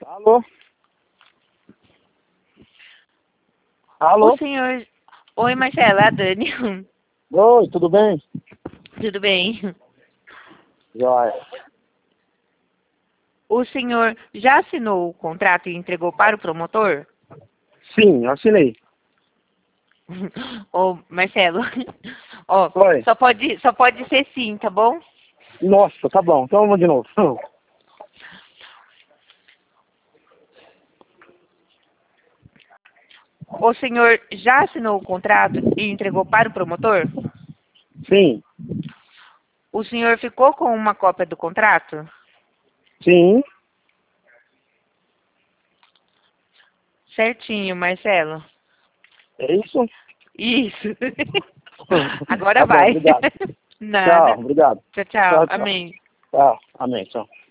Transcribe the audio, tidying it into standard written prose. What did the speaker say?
Alô? Alô? O senhor... Oi, Marcela, é a Dani. Oi, tudo bem? Tudo bem? Joia. O senhor já assinou o contrato e entregou para o promotor? Sim, eu assinei. Ô, Marcelo, ó, Oi. só pode ser sim, tá bom? Nossa, tá bom. Então vamos de novo. O senhor já assinou o contrato e entregou para o promotor? Sim, O senhor ficou com uma cópia do contrato? sim. Certinho, Marcelo. É isso? Isso. Agora Tá bom, vai. obrigado. Tchau, Nada. obrigado. Tchau, tchau. Tchau, tchau. Amém. Tchau, amém, tchau.